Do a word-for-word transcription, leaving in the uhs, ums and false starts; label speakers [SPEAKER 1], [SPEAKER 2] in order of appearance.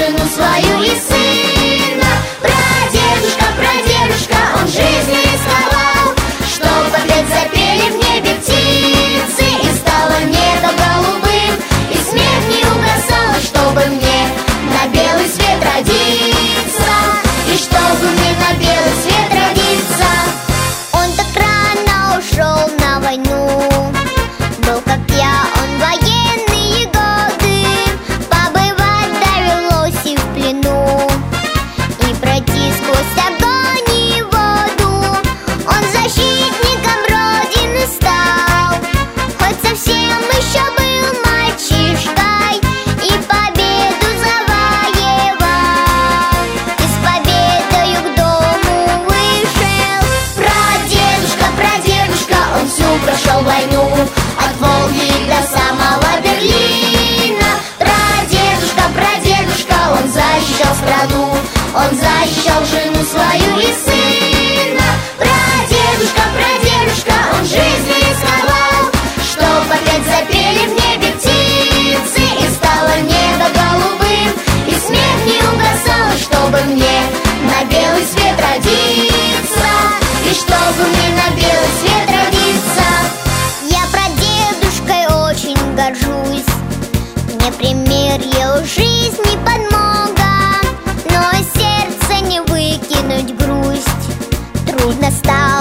[SPEAKER 1] жену свою и сына. Прадедушка, прадедушка, он жизни рисковал, чтоб опять запели в небе птицы, и стало небо голубым, и смех не угасал, чтобы мне на белый свет родиться, и чтобы мне на белый свет родиться.
[SPEAKER 2] Он так рано ушел на войну, был как я, он военные годы, побывать довелось и в плену, и пройти сквозь огонь и воду. Он защитником Родины стал, хоть совсем еще был мальчишкой, и победу завоевал, и с победою к дому вышел.
[SPEAKER 1] Прадедушка, прадедушка, он всю прошел войну, от Волги до самого Берлина. Прадедушка, прадедушка, он защищал страну, он защищал жену свою и сына. Прадедушка, прадедушка, он жизнью рисковал, чтоб опять запели в небе птицы, и стало небо голубым, и смех не угасал, чтобы мне на белый свет родиться, и чтобы мне на белый свет родиться.
[SPEAKER 2] Я прадедушкой очень горжусь, мне пример его жизни подмога, но из сердца не выкинуть грусть. Трудно стало